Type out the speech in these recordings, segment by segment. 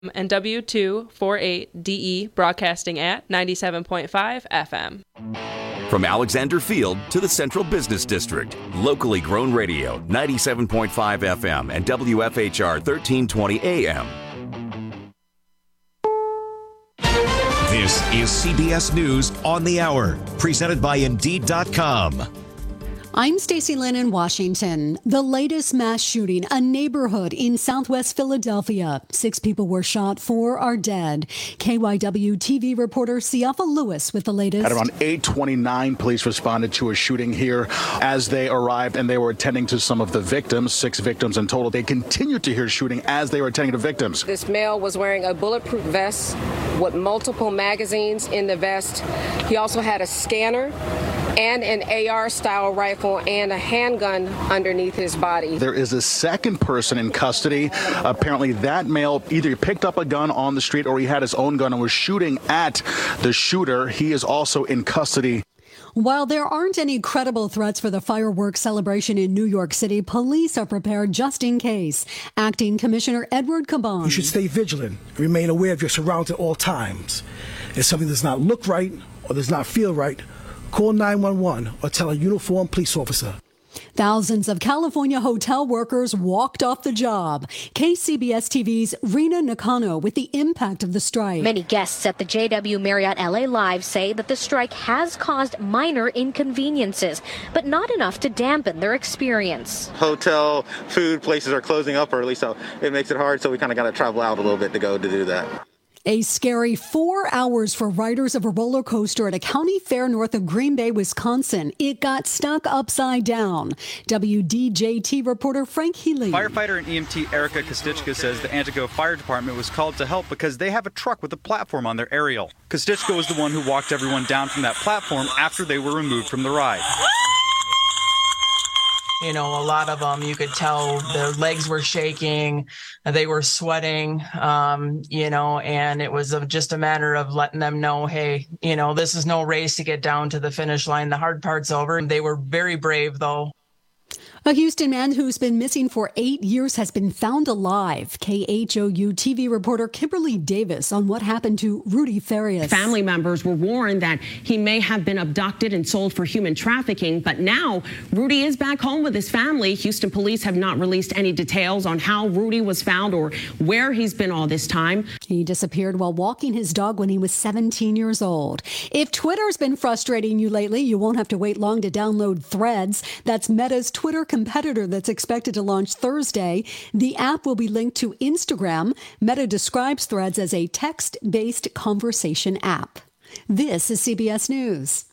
and W248DE broadcasting at 97.5 FM. From Alexander Field to the Central Business District, locally grown radio, 97.5 FM and WFHR 1320 AM. This is CBS News on the Hour, presented by Indeed.com. I'm Stacey Lynn in Washington. The latest mass shooting, a neighborhood in southwest Philadelphia. 6 people were shot, 4 are dead. KYW TV reporter Siafa Lewis with the latest. At around 8:29, police responded to a shooting here. As they arrived and they were attending to some of the victims, 6 victims in total, they continued to hear shooting as they were attending to victims. This male was wearing a bulletproof vest with multiple magazines in the vest. He also had a scanner and an AR-style rifle and a handgun underneath his body. There is a second person in custody. Apparently that male either picked up a gun on the street or he had his own gun and was shooting at the shooter. He is also in custody. While there aren't any credible threats for the fireworks celebration in New York City, police are prepared just in case. Acting Commissioner Edward Caban. You should stay vigilant. Remain aware of your surroundings at all times. If something does not look right or does not feel right, call 911 or tell a uniformed police officer. Thousands of California hotel workers walked off the job. KCBS TV's Rena Nakano with the impact of the strike. Many guests at the JW Marriott LA Live say that the strike has caused minor inconveniences, but not enough to dampen their experience. Hotel, food places are closing up early, so it makes it hard, so we kind of got to travel out a little bit to go to do that. A scary 4 hours for riders of a roller coaster at a county fair north of Green Bay, Wisconsin. It got stuck upside down. WDJT reporter Frank Healy. Firefighter and EMT Erica Kostichka says the Antigo Fire Department was called to help because they have a truck with a platform on their aerial. Kostichka was the one who walked everyone down from that platform after they were removed from the ride. You know, a lot of them, you could tell their legs were shaking, they were sweating, and it was just a matter of letting them know, hey, this is no race to get down to the finish line. The hard part's over. They were very brave, though. A Houston man who's been missing for 8 years has been found alive. KHOU TV reporter Kimberly Davis on what happened to Rudy Farias. Family members were warned that he may have been abducted and sold for human trafficking, but now Rudy is back home with his family. Houston police have not released any details on how Rudy was found or where he's been all this time. He disappeared while walking his dog when he was 17 years old. If Twitter's been frustrating you lately, you won't have to wait long to download Threads. That's Meta's Twitter competitor that's expected to launch Thursday. The app will be linked to Instagram. Meta describes Threads as a text-based conversation app. This is CBS News.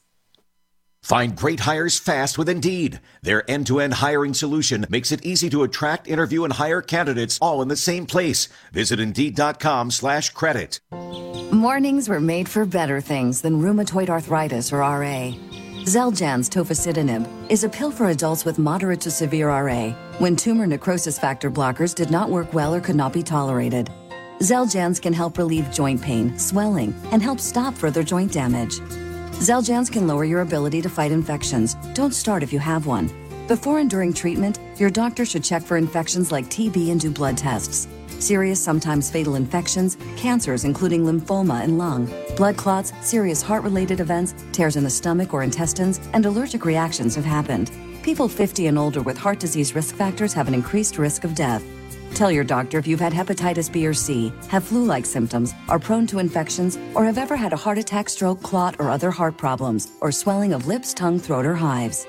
Find great hires fast with Indeed. Their end-to-end hiring solution makes it easy to attract, interview, and hire candidates all in the same place. Visit Indeed.com/credit. Mornings were made for better things than rheumatoid arthritis or RA. Xeljanz tofacitinib is a pill for adults with moderate to severe RA when tumor necrosis factor blockers did not work well or could not be tolerated. Xeljanz can help relieve joint pain, swelling, and help stop further joint damage. Xeljanz can lower your ability to fight infections. Don't start if you have one. Before and during treatment, your doctor should check for infections like TB and do blood tests. Serious, sometimes fatal infections, cancers including lymphoma and lung, blood clots, serious heart-related events, tears in the stomach or intestines, and allergic reactions have happened. People 50 and older with heart disease risk factors have an increased risk of death. Tell your doctor if you've had hepatitis B or C, have flu-like symptoms, are prone to infections, or have ever had a heart attack, stroke, clot, or other heart problems, or swelling of lips, tongue, throat, or hives.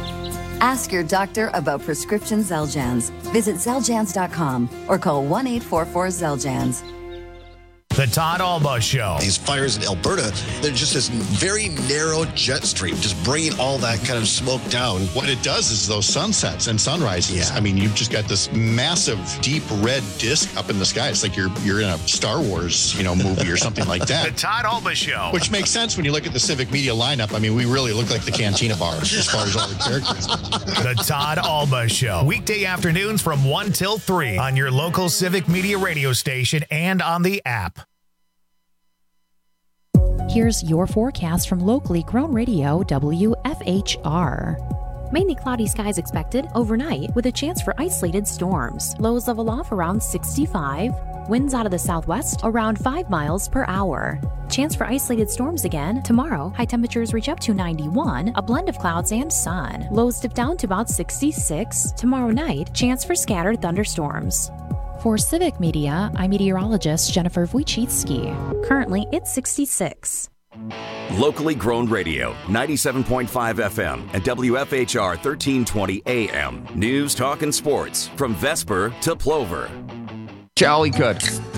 Ask your doctor about prescription Xeljanz. Visit Xeljanz.com or call 1-844-XELJANZ. The Todd Alba Show. These fires in Alberta, they're just this very narrow jet stream, just bringing all that kind of smoke down. What it does is those sunsets and sunrises. Yeah. I mean, you've just got this massive, deep red disc up in the sky. It's like you're in a Star Wars, movie or something like that. The Todd Alba Show. Which makes sense when you look at the Civic Media lineup. I mean, we really look like the Cantina Bar as far as all the characters. The Todd Alba Show. Weekday afternoons from 1 till 3 on your local Civic Media radio station and on the app. Here's your forecast from locally grown radio WFHR. Mainly cloudy skies expected overnight with a chance for isolated storms. Lows level off around 65. winds out of the southwest around 5 miles per hour. Chance for isolated storms again tomorrow. High temperatures reach up to 91, a blend of clouds and sun. Lows dip down to about 66. Tomorrow night, chance for scattered thunderstorms. For Civic Media, I'm meteorologist Jennifer Wojcicki. Currently, it's 66. Locally grown radio, 97.5 FM and WFHR 1320 AM. News, talk, and sports from Vesper to Plover. Jolly good.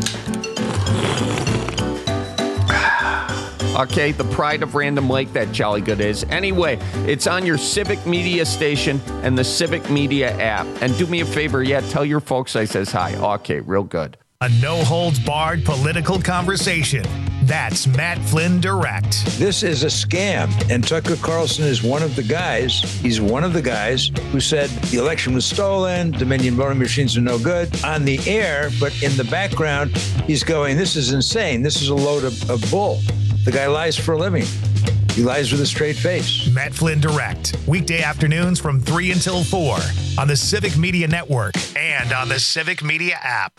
Okay, the pride of Random Lake, that Jolly Good is. Anyway, it's on your Civic Media station and the Civic Media app. And do me a favor, tell your folks I says hi. Okay, real good. A no-holds-barred political conversation. That's Matt Flynn Direct. This is a scam, and Tucker Carlson is one of the guys. He's one of the guys who said the election was stolen, Dominion voting machines are no good on the air, but in the background, he's going, this is insane. This is a load of bull. The guy lies for a living. He lies with a straight face. Matt Flynn Direct. Weekday afternoons from 3 until 4 on the Civic Media Network and on the Civic Media app.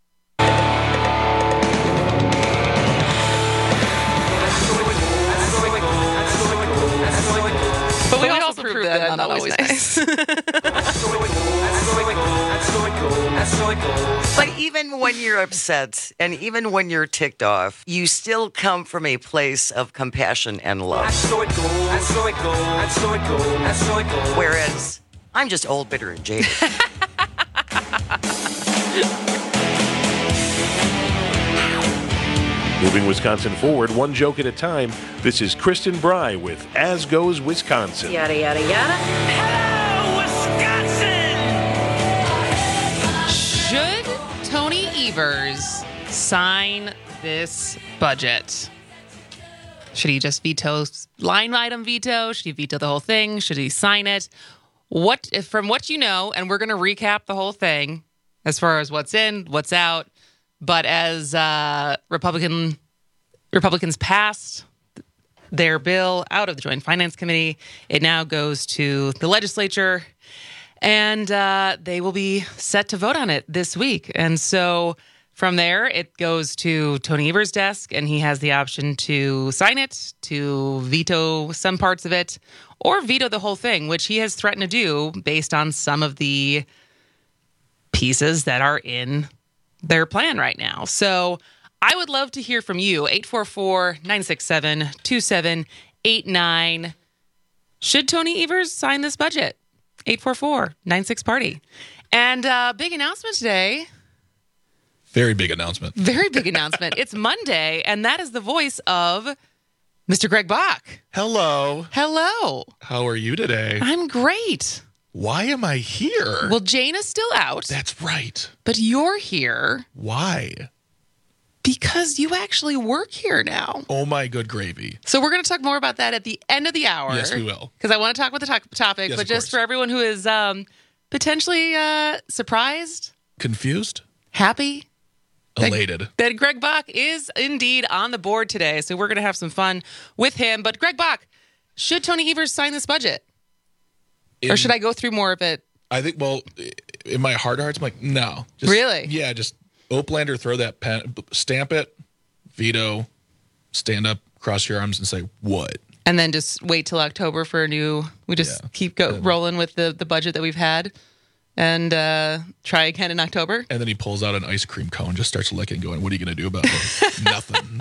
But we also proved that not always nice. But even when you're upset and even when you're ticked off, you still come from a place of compassion and love. Whereas I'm just old, bitter, and jaded. Moving Wisconsin forward, one joke at a time, this is Kristen Bry with As Goes Wisconsin. Yada, yada, yada. Hello, Wisconsin! Should Tony Evers sign this budget? Should he just line item veto? Should he veto the whole thing? Should he sign it? From what you know, and we're going to recap the whole thing as far as what's in, what's out. But as Republicans passed their bill out of the Joint Finance Committee, it now goes to the legislature, and they will be set to vote on it this week. And so from there, it goes to Tony Evers' desk, and he has the option to sign it, to veto some parts of it, or veto the whole thing, which he has threatened to do based on some of the pieces that are in their plan right now. So I would love to hear from you. 844-967-2789. Should Tony Evers sign this budget? 844-96-PARTY. And big announcement today. Very big announcement. Very big announcement. It's Monday, and that is the voice of Mr. Greg Bach. Hello. Hello. How are you today? I'm great. Why am I here? Well, Jane is still out. That's right. But you're here. Why? Because you actually work here now. Oh, my good gravy. So we're going to talk more about that at the end of the hour. Yes, we will. Because I want to talk about the topic, yes, but just for everyone who is potentially surprised, confused, happy, elated that Greg Bach is indeed on the board today. So we're going to have some fun with him. But Greg Bach, should Tony Evers sign this budget? Or should I go through more of it? I think, well, in my heart of hearts, I'm like, no. Really? Yeah, just Oplander, throw that pen, stamp it, veto, stand up, cross your arms and say, what? And then just wait till October for a new, we just keep rolling with the budget that we've had and try again in October. And then he pulls out an ice cream cone, just starts licking, going, what are you going to do about it? Nothing.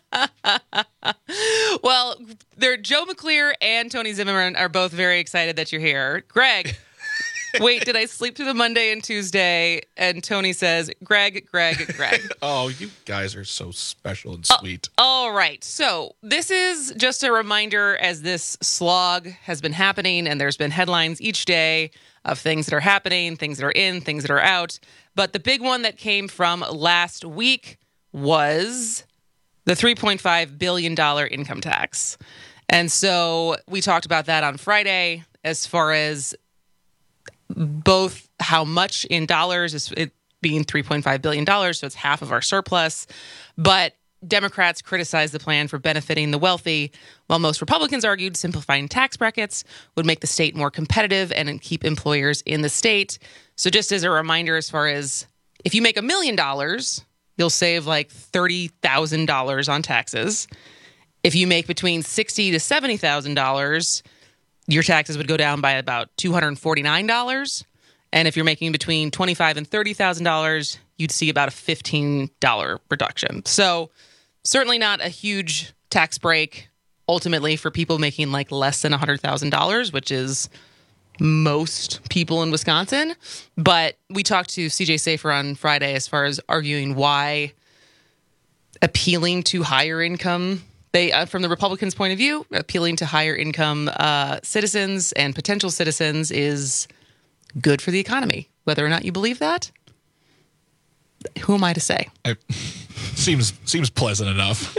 Well, Joe McClear and Tony Zimmerman are both very excited that you're here. Greg, wait, did I sleep through the Monday and Tuesday? And Tony says, Greg. Oh, you guys are so special and sweet. All right. So this is just a reminder as this slog has been happening and there's been headlines each day of things that are happening, things that are in, things that are out. But the big one that came from last week was the $3.5 billion income tax. And so we talked about that on Friday as far as both how much in dollars, is it being $3.5 billion, so it's half of our surplus. But Democrats criticized the plan for benefiting the wealthy, while most Republicans argued simplifying tax brackets would make the state more competitive and keep employers in the state. So just as a reminder, as far as if you make $1 million, you'll save like $30,000 on taxes. If you make between $60,000 to $70,000, your taxes would go down by about $249. And if you're making between $25,000 and $30,000, you'd see about a $15 reduction. So certainly not a huge tax break ultimately for people making like less than $100,000, which is most people in Wisconsin. But we talked to CJ Safer on Friday as far as arguing why appealing to higher income, from the Republicans' point of view, appealing to higher income citizens and potential citizens is good for the economy. Whether or not you believe that, who am I to say? Seems pleasant enough.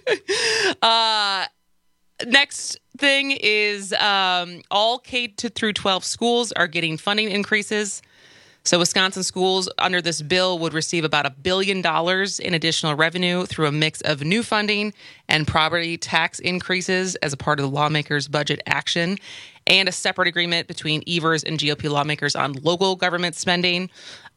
Next thing is all K through 12 schools are getting funding increases. So Wisconsin schools under this bill would receive about $1 billion in additional revenue through a mix of new funding and property tax increases as a part of the lawmakers' budget action, and a separate agreement between Evers and GOP lawmakers on local government spending.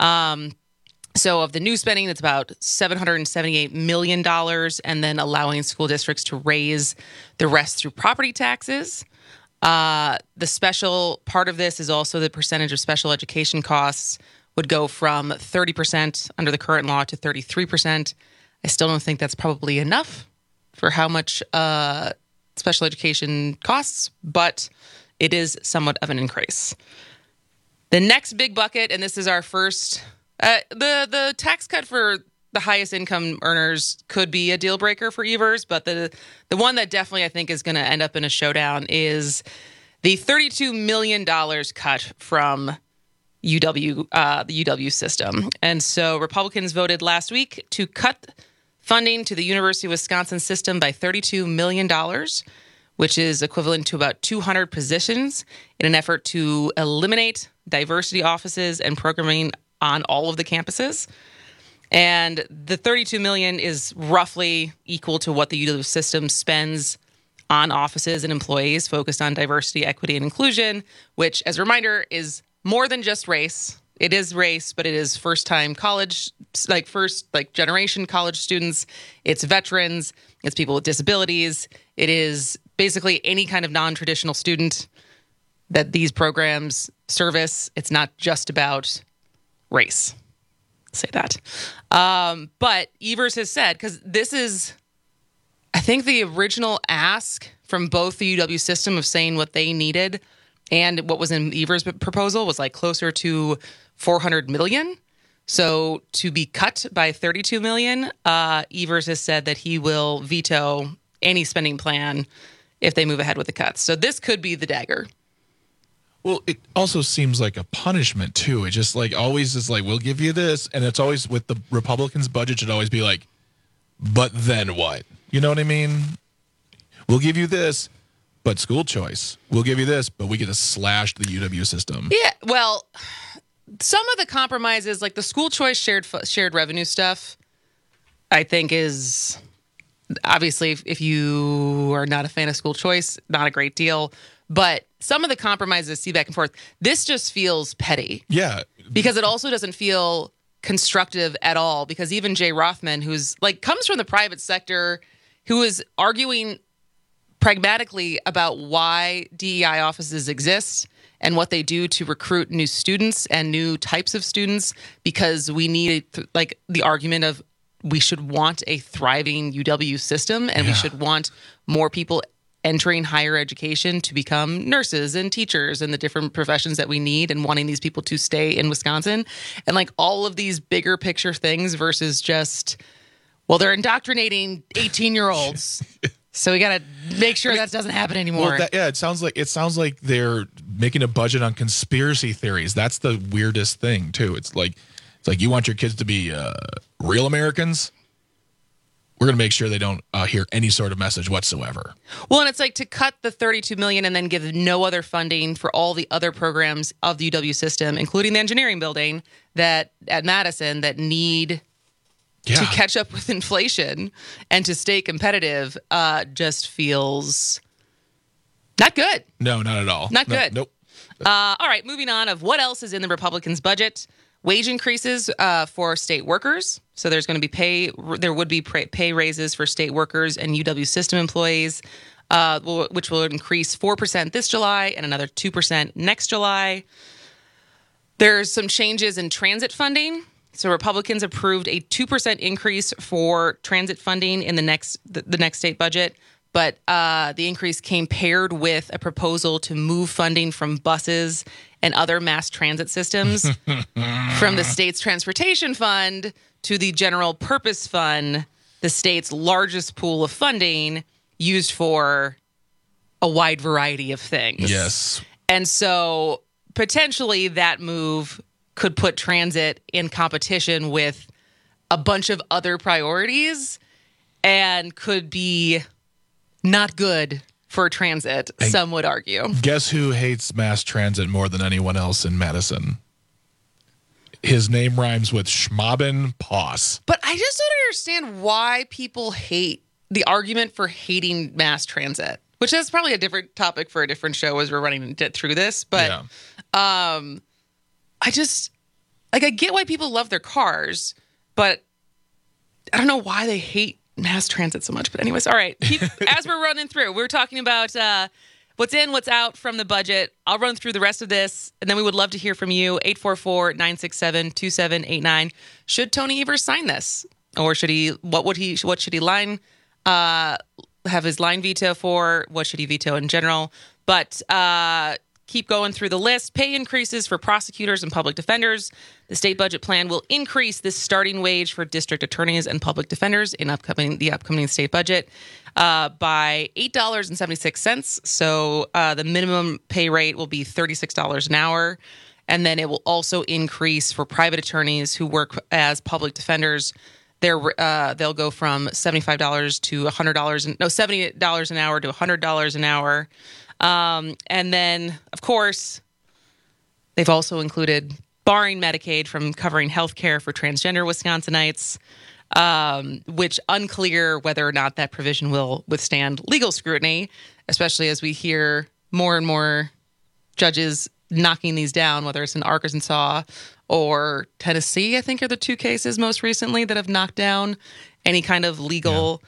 So of the new spending, it's about $778 million, and then allowing school districts to raise the rest through property taxes. The special part of this is also the percentage of special education costs would go from 30% under the current law to 33%. I still don't think that's probably enough for how much special education costs, but it is somewhat of an increase. The next big bucket, and this is our first... the tax cut for the highest income earners could be a deal breaker for Evers, but the one that definitely I think is going to end up in a showdown is the $32 million cut from UW, the UW system. And so Republicans voted last week to cut funding to the University of Wisconsin system by $32 million, which is equivalent to about 200 positions in an effort to eliminate diversity offices and programming on all of the campuses. And the $32 million is roughly equal to what the UW system spends on offices and employees focused on diversity, equity, and inclusion, which, as a reminder, is more than just race. It is race, but it is first-time college, first-generation college students. It's veterans. It's people with disabilities. It is basically any kind of non-traditional student that these programs service. It's not just about race. Say that. But Evers has said, because this is, I think, the original ask from both the UW system of saying what they needed and what was in Evers' proposal was like closer to $400 million. So to be cut by $32 million, Evers has said that he will veto any spending plan if they move ahead with the cuts. So this could be the dagger. Well, it also seems like a punishment, too. It just like always is like, we'll give you this. And it's always with the Republicans' budget should always be like, but then what? You know what I mean? We'll give you this, but school choice. We'll give you this, but we get to slash the UW system. Yeah, well, some of the compromises, like the school choice shared revenue stuff, I think is obviously, if you are not a fan of school choice, not a great deal. But some of the compromises, see back and forth, this just feels petty. Yeah. Because it also doesn't feel constructive at all. Because even Jay Rothman, who's like comes from the private sector, who is arguing pragmatically about why DEI offices exist and what they do to recruit new students and new types of students, because we need like the argument of we should want a thriving UW system, and we should want more people entering higher education to become nurses and teachers and the different professions that we need, and wanting these people to stay in Wisconsin, and like all of these bigger picture things versus just, well, they're indoctrinating 18-year-olds. So we got to make sure that doesn't happen anymore. Well, it sounds like they're making a budget on conspiracy theories. That's the weirdest thing too. It's like you want your kids to be real Americans. We're going to make sure they don't hear any sort of message whatsoever. Well, and it's like to cut the $32 million and then give no other funding for all the other programs of the UW system, including the engineering building that at Madison that need to catch up with inflation and to stay competitive, just feels not good. No, not at all. Not good. Nope. All right, moving on of what else is in the Republicans' budget. Wage increases for state workers. So there's going to be there would be pay raises for state workers and UW system employees, which will increase 4% this July and another 2% next July. There's some changes in transit funding. So Republicans approved a 2% increase for transit funding in the next state budget, but the increase came paired with a proposal to move funding from buses and other mass transit systems from the state's transportation fund to the general purpose fund, the state's largest pool of funding used for a wide variety of things. Yes. And so potentially that move could put transit in competition with a bunch of other priorities and could be not good for transit, some would argue. Guess who hates mass transit more than anyone else in Madison? His name rhymes with Schmaben Poss. But I just don't understand why people hate the argument for hating mass transit, which is probably a different topic for a different show as we're running through this. But I just, I get why people love their cars, but I don't know why they hate mass transit so much. But anyways, all right. As we're running through, we're talking about what's in, what's out from the budget. I'll run through the rest of this, and then we would love to hear from you. 844-967-2789. Should Tony Evers sign this? Or should he, what should he have his line veto for? What should he veto in general? But keep going through the list. Pay increases for prosecutors and public defenders. The state budget plan will increase the starting wage for district attorneys and public defenders in the upcoming state budget by $8.76. So the minimum pay rate will be $36 an hour. And then it will also increase for private attorneys who work as public defenders. They'll go from $75 to $70 an hour to $100 an hour. And then, of course, they've also included barring Medicaid from covering health care for transgender Wisconsinites, which unclear whether or not that provision will withstand legal scrutiny, especially as we hear more and more judges knocking these down, whether it's in Arkansas or Tennessee, I think are the two cases most recently that have knocked down any kind of legal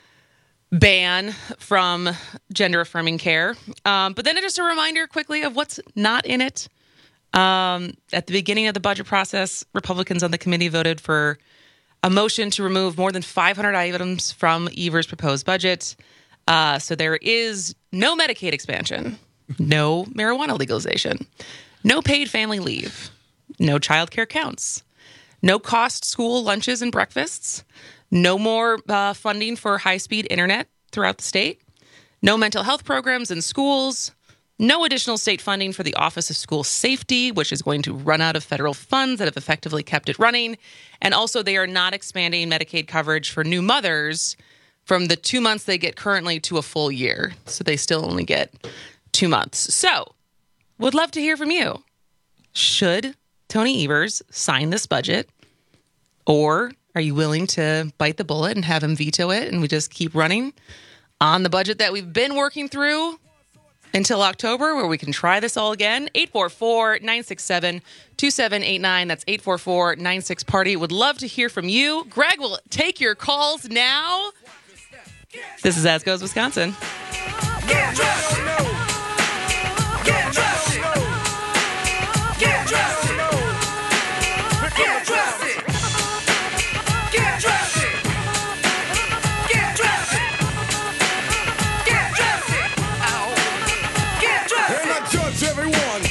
ban from gender-affirming care. But then just a reminder quickly of what's not in it. At the beginning of the budget process, Republicans on the committee voted for a motion to remove more than 500 items from Evers' proposed budget. So there is no Medicaid expansion, no marijuana legalization, no paid family leave, no child care counts, no cost school lunches and breakfasts, no more funding for high-speed internet throughout the state, no mental health programs in schools, no additional state funding for the Office of School Safety, which is going to run out of federal funds that have effectively kept it running. And also, they are not expanding Medicaid coverage for new mothers from the 2 months they get currently to a full year. So they still only get 2 months. So, would love to hear from you. Should Tony Evers sign this budget, or are you willing to bite the bullet and have him veto it and we just keep running on the budget that we've been working through until October, where we can try this all again? 844-967-2789. That's 844-96-PARTY. Would love to hear from you. Greg will take your calls now. This is As Goes Wisconsin. Get dressed. Get dressed. Get dressed. Get dressed. Get dressed. Get dressed. Get dressed. Ow. Get dressed. And I judge everyone.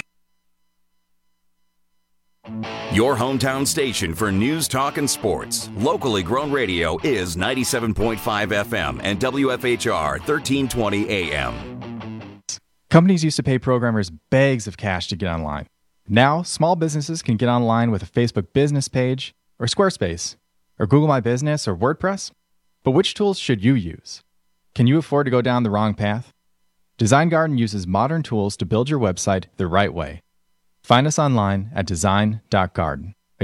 Your hometown station for news, talk, and sports. Locally grown radio is 97.5 FM and WFHR 1320 AM. Companies used to pay programmers bags of cash to get online. Now, small businesses can get online with a Facebook business page, or Squarespace, or Google My Business, or WordPress. But which tools should you use? Can you afford to go down the wrong path? Design Garden uses modern tools to build your website the right way. Find us online at design.garden. Again,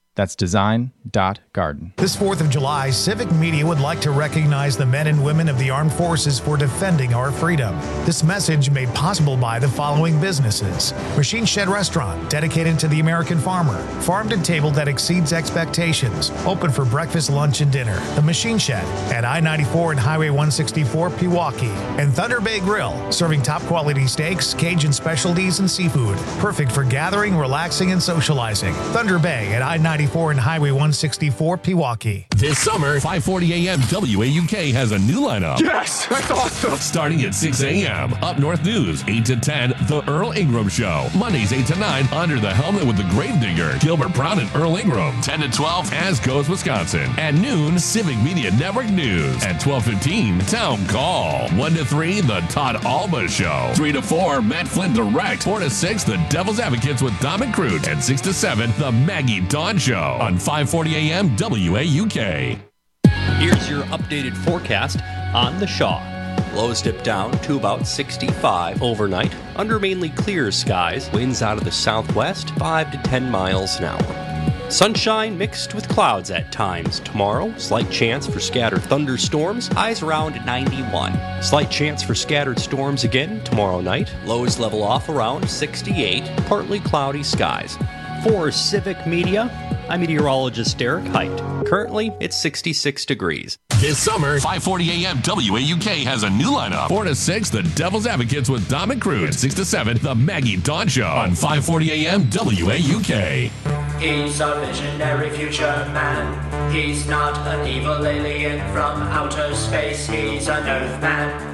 That's design.garden. This 4th of July, Civic Media would like to recognize the men and women of the armed forces for defending our freedom. This message made possible by the following businesses. Machine Shed Restaurant, dedicated to the American farmer. Farm to table that exceeds expectations. Open for breakfast, lunch, and dinner. The Machine Shed at I-94 and Highway 164, Pewaukee. And Thunder Bay Grill, serving top quality steaks, Cajun specialties, and seafood. Perfect for gathering, relaxing, and socializing. Thunder Bay at I-94 and Highway 164, Pewaukee. This summer, 5:40 a.m. WAUK has a new lineup. Yes, that's awesome. Starting at 6 a.m. Up North News, 8 to 10, The Earl Ingram Show. Mondays, 8 to 9, Under the Helmet with the Gravedigger, Gilbert Brown and Earl Ingram. 10 to 12, As Goes Wisconsin. At noon, Civic Media Network News. At 12:15, Town Call. 1 to 3, The Todd Alba Show. 3 to 4, Matt Flynn Direct. 4 to 6, The Devil's Advocates with Dom and Crute. And 6 to 7, The Maggie Dawn Show on 5:40 a.m. WAUK. Here's your updated forecast on the Shaw. Lows dip down to about 65 overnight under mainly clear skies. Winds out of the southwest 5 to 10 miles an hour. Sunshine mixed with clouds at times tomorrow. Slight chance for scattered thunderstorms. Highs around 91. Slight chance for scattered storms again tomorrow night. Lows level off around 68. Partly cloudy skies. For Civic Media, I'm meteorologist Derek Height. Currently, it's 66 degrees. This summer, 5:40 a.m. WAUK has a new lineup. 4 to 6, The Devil's Advocates with Dom and Crute. 6 to 7, The Maggie Dawn Show on 5:40 a.m. WAUK. He's a visionary future man. He's not an evil alien from outer space. He's an Earthman.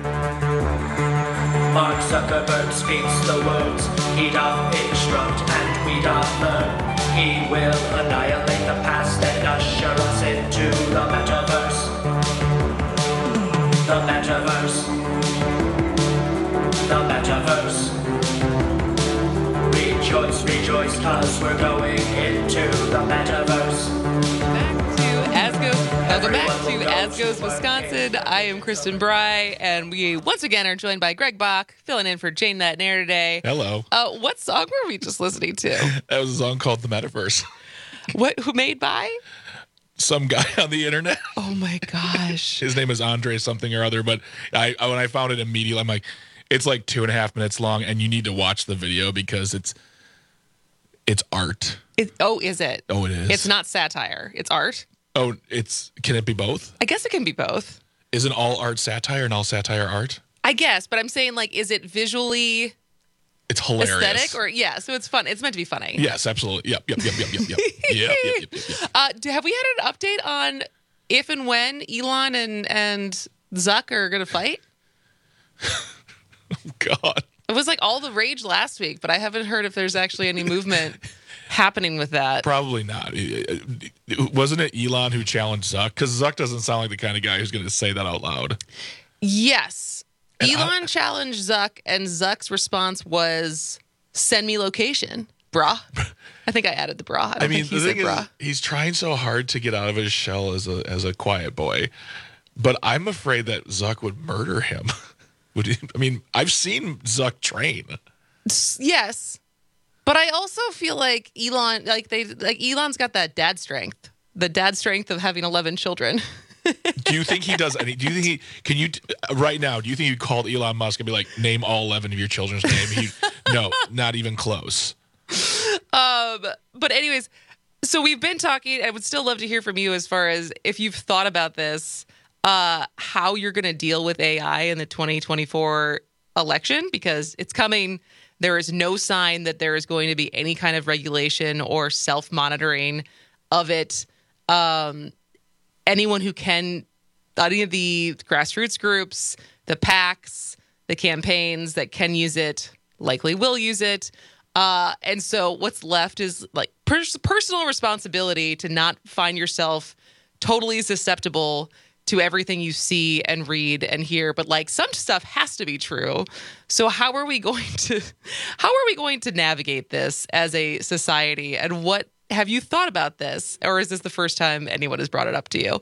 Mark Zuckerberg speaks the words. He doth instruct and we doth learn. He will annihilate the past and usher us into the metaverse. The metaverse. The metaverse. Rejoice, rejoice, 'cause we're going into the metaverse. Welcome back to As Goes Wisconsin. I am Kristen Bry, and we once again are joined by Greg Bach, filling in for Jane That Nair today. Hello. What song were we just listening to? That was a song called The Metaverse. Who made by? Some guy on the internet. Oh my gosh. His name is Andre something or other, but when I found it immediately, I'm like, it's like 2.5 minutes long, and you need to watch the video because it's art. Is it? Oh, it is. It's not satire. It's art. Oh, can it be both? I guess it can be both. Isn't all art satire and all satire art? I guess, but I'm saying, like, is it visually It's hilarious. aesthetic or so it's fun. It's meant to be funny. Yes, absolutely. Yep. Yep. Have we had an update on if and when Elon and Zuck are going to fight? Oh, God. It was like all the rage last week, but I haven't heard if there's actually any movement happening with that. Probably not. Wasn't it Elon who challenged Zuck? Because Zuck doesn't sound like the kind of guy who's going to say that out loud. Yes. And Elon challenged Zuck, and Zuck's response was, send me location, brah. I think I added the brah. I mean, think he the said thing is, brah. he's trying so hard to get out of his shell as a quiet boy. But I'm afraid that Zuck would murder him. I've seen Zuck train. Yes. But I also feel like Elon, Elon's got that dad strength, the dad strength of having 11 children. Do you think he does any? Do you think right now, do you think you called Elon Musk and be like, name all 11 of your children's name? No, not even close. But anyways, so we've been talking. I would still love to hear from you as far as if you've thought about this, how you're going to deal with AI in the 2024 election, because it's coming. There is no sign that there is going to be any kind of regulation or self-monitoring of it. Anyone who can, any of the grassroots groups, the PACs, the campaigns that can use it, likely will use it. And so what's left is like personal responsibility to not find yourself totally susceptible to everything you see and read and hear, but like some stuff has to be true. So how are we going to navigate this as a society? And what have you thought about this? Or is this the first time anyone has brought it up to you?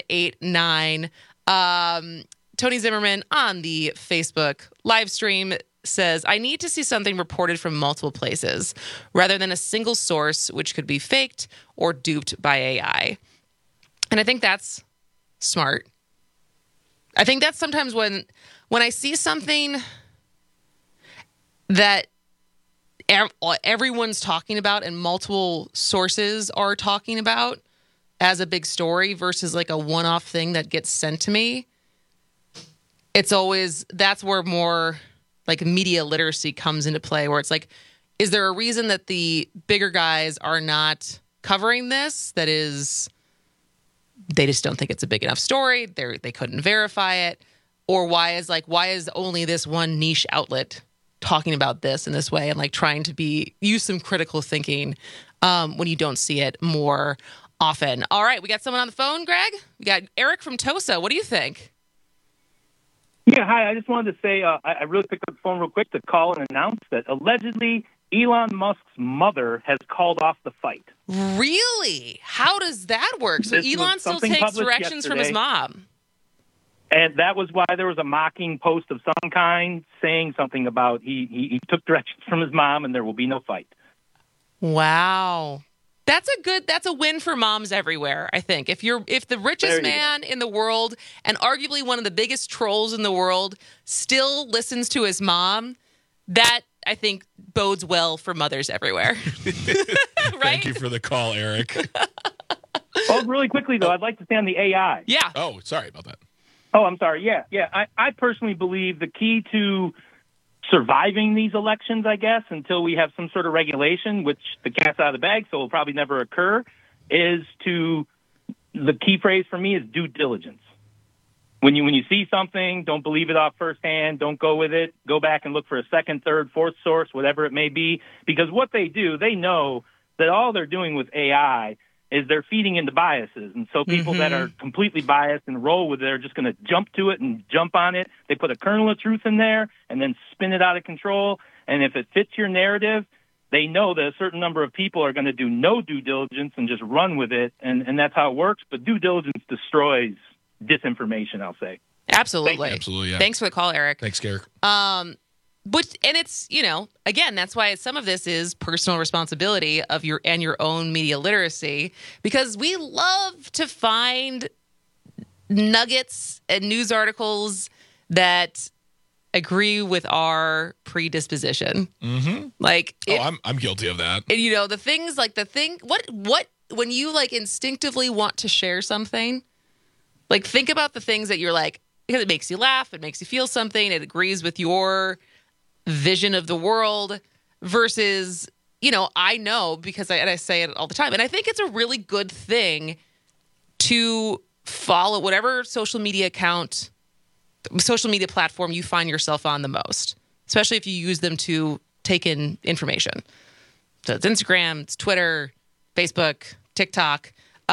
844-967-2789. Tony Zimmerman on the Facebook live stream says, I need to see something reported from multiple places rather than a single source, which could be faked or duped by AI. And I think that's smart. I think that's sometimes when I see something that everyone's talking about and multiple sources are talking about as a big story versus like a one-off thing that gets sent to me, that's where more like media literacy comes into play, where it's like, is there a reason that the bigger guys are not covering this? That is, they just don't think it's a big enough story. They couldn't verify it. Or why is only this one niche outlet talking about this in this way, and like trying to use some critical thinking when you don't see it more often. All right, we got someone on the phone, Greg. We got Eric from Tosa. What do you think? Yeah, hi. I just wanted to say I really picked up the phone real quick to call and announce that allegedly Elon Musk's mother has called off the fight. Really? How does that work? So Elon still takes directions from his mom. And that was why there was a mocking post of some kind saying something about he took directions from his mom and there will be no fight. Wow. That's a win for moms everywhere, I think. If the richest man in the world and arguably one of the biggest trolls in the world still listens to his mom, that I think bodes well for mothers everywhere. Right? Thank you for the call, Eric. Oh, really quickly though, I'd like to say on the AI. Yeah. Oh, sorry about that. Oh, I'm sorry. Yeah. I personally believe the key to surviving these elections, I guess, until we have some sort of regulation, which the cat's out of the bag, so will probably never occur, the key phrase for me is due diligence. When you see something, don't believe it off firsthand, don't go with it, go back and look for a second, third, fourth source, whatever it may be, because what they do, they know that all they're doing with AI is they're feeding into biases. And so people that are completely biased and roll with it are just going to jump to it and jump on it. They put a kernel of truth in there and then spin it out of control. And if it fits your narrative, they know that a certain number of people are going to do no due diligence and just run with it. And that's how it works. But due diligence destroys disinformation, I'll say. Absolutely. Absolutely, yeah. Thanks for the call, Eric. Thanks, Eric. And it's, again, that's why some of this is personal responsibility of your own media literacy, because we love to find nuggets and news articles that agree with our predisposition. Mm-hmm. Like, I'm guilty of that. And, when you like instinctively want to share something, like think about the things that you're like, because it makes you laugh, it makes you feel something, it agrees with your vision of the world versus, I know because I say it all the time. And I think it's a really good thing to follow whatever social media platform you find yourself on the most, especially if you use them to take in information. So it's Instagram, it's Twitter, Facebook, TikTok.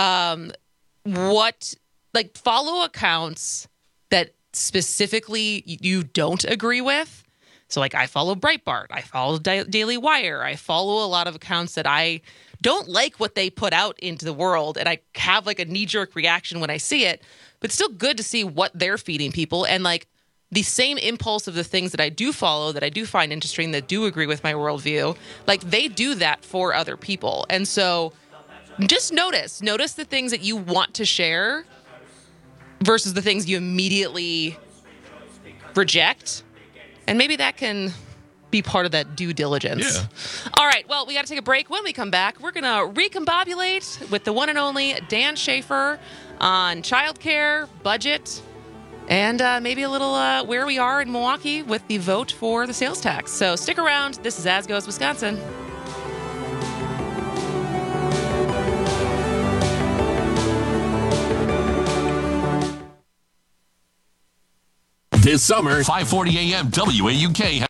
Follow accounts that specifically you don't agree with. So like I follow Breitbart, I follow Daily Wire, I follow a lot of accounts that I don't like what they put out into the world, and I have like a knee-jerk reaction when I see it, but it's still good to see what they're feeding people, and like the same impulse of the things that I do follow, that I do find interesting, that do agree with my worldview, like they do that for other people. And so just notice the things that you want to share versus the things you immediately reject. And maybe that can be part of that due diligence. Yeah. All right. Well, we got to take a break. When we come back, we're going to recombobulate with the one and only Dan Schaefer on childcare, budget, and maybe a little where we are in Milwaukee with the vote for the sales tax. So stick around. This is As Goes Wisconsin. This summer, 5:40 a.m. WAUK.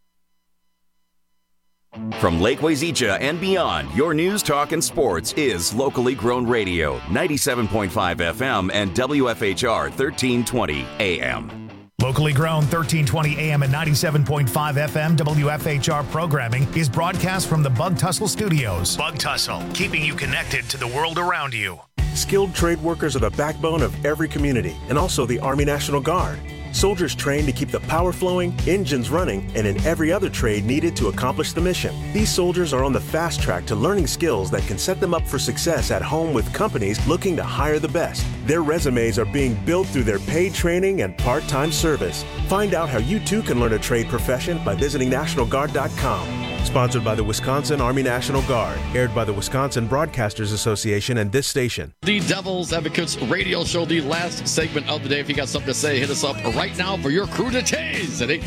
From Lake Wazeecha and beyond, your news, talk, and sports is locally grown radio, 97.5 FM and WFHR 1320 AM. Locally grown 1320 AM and 97.5 FM WFHR programming is broadcast from the Bug Tussle Studios. Bug Tussle, keeping you connected to the world around you. Skilled trade workers are the backbone of every community and also the Army National Guard. Soldiers train to keep the power flowing, engines running, and in every other trade needed to accomplish the mission. These soldiers are on the fast track to learning skills that can set them up for success at home with companies looking to hire the best. Their resumes are being built through their paid training and part-time service. Find out how you too can learn a trade profession by visiting NationalGuard.com. Sponsored by the Wisconsin Army National Guard. Aired by the Wisconsin Broadcasters Association and this station. The Devil's Advocates radio show, the last segment of the day. If you got something to say, hit us up right now for your crew to tase at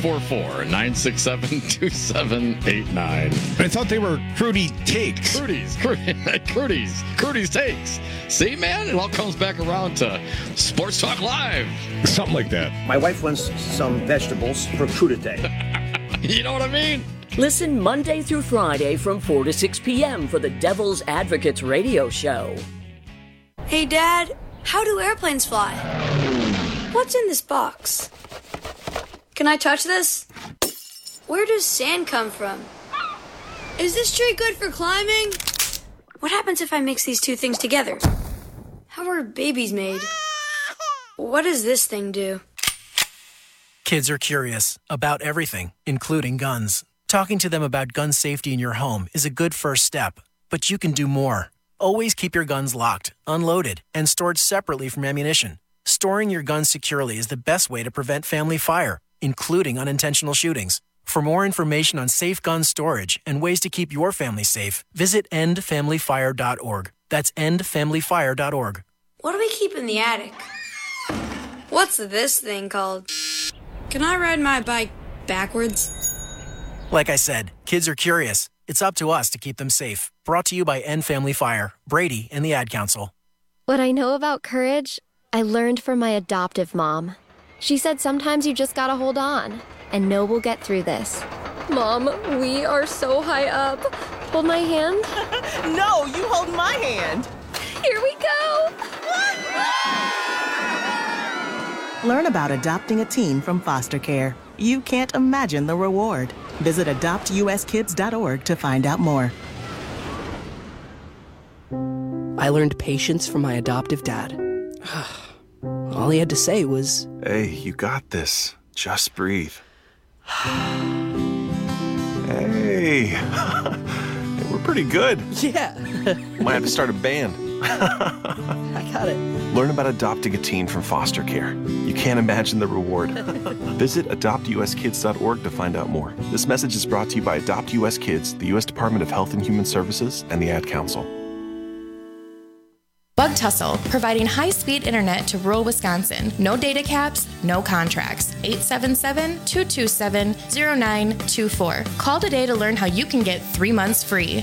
844-967-2789. I thought they were Crudy Takes. Crudy's Takes. See, man, it all comes back around to Sports Talk Live. Something like that. My wife wants some vegetables for crudité. You know what I mean? Listen Monday through Friday from 4 to 6 p.m. for the Devil's Advocates radio show. Hey, Dad, how do airplanes fly? What's in this box? Can I touch this? Where does sand come from? Is this tree good for climbing? What happens if I mix these two things together? How are babies made? What does this thing do? Kids are curious about everything, including guns. Talking to them about gun safety in your home is a good first step, but you can do more. Always keep your guns locked, unloaded, and stored separately from ammunition. Storing your guns securely is the best way to prevent family fire, including unintentional shootings. For more information on safe gun storage and ways to keep your family safe, visit endfamilyfire.org. That's endfamilyfire.org. What do we keep in the attic? What's this thing called? Can I ride my bike backwards? Like I said, kids are curious. It's up to us to keep them safe. Brought to you by End Family Fire, Brady, and the Ad Council. What I know about courage, I learned from my adoptive mom. She said sometimes you just gotta hold on and know we'll get through this. Mom, we are so high up. Hold my hand. No, you hold my hand. Here we go. Learn about adopting a teen from foster care. You can't imagine the reward. Visit adoptuskids.org to find out more. I learned patience from my adoptive dad. All he had to say was, "Hey, you got this. Just breathe." Hey, we're pretty good. Yeah. Might have to start a band. I got it. Learn about adopting a teen from foster care. You can't imagine the reward. Visit adoptuskids.org to find out more. This message is brought to you by Adopt US Kids, the U.S. Department of Health and Human Services, and the Ad Council. Bug Tussle, providing high-speed internet to rural Wisconsin. No data caps, no contracts. 877-227-0924. Call today to learn how you can get 3 months free.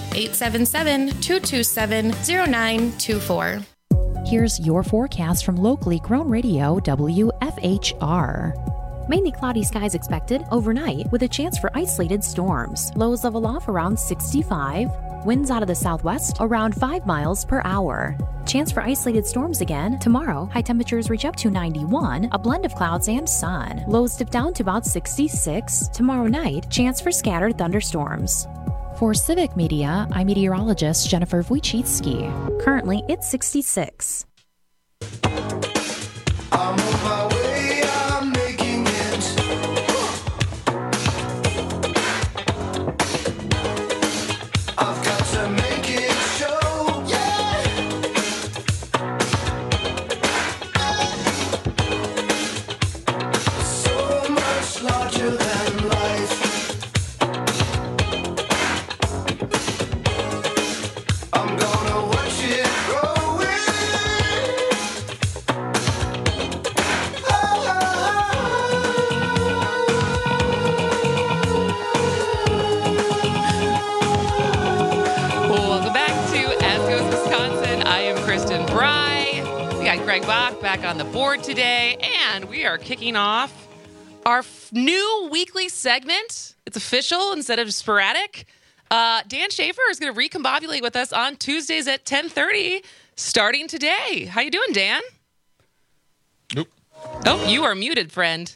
877-227-0924. Here's your forecast from locally grown radio WFHR. Mainly cloudy skies expected overnight with a chance for isolated storms. Lows level off around 65. Winds out of the southwest around 5 miles per hour. Chance for isolated storms again tomorrow. High temperatures reach up to 91, a blend of clouds and sun. Lows dip down to about 66. Tomorrow night, chance for scattered thunderstorms. For Civic Media, I'm meteorologist Jennifer Wojcicki. Currently, it's 66. I'm on my way, I'm making it. I've got to make it show, yeah. So much larger than life. I'm gonna watch it grow in. Welcome back to As Goes Wisconsin. I am Kristen Bry. We got Greg Bach back on the board today, and we are kicking off our new weekly segment. It's official instead of sporadic. Dan Schaefer is going to recombobulate with us on Tuesdays at 10:30, starting today. How you doing, Dan? Nope. Oh, you are muted, friend.